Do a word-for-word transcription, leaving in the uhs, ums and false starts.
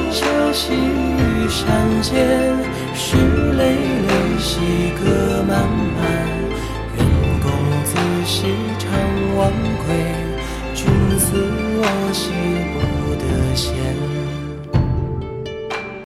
下细雨山间，是累累细歌漫漫。愿公子时常忘归，君思我兮不得闲。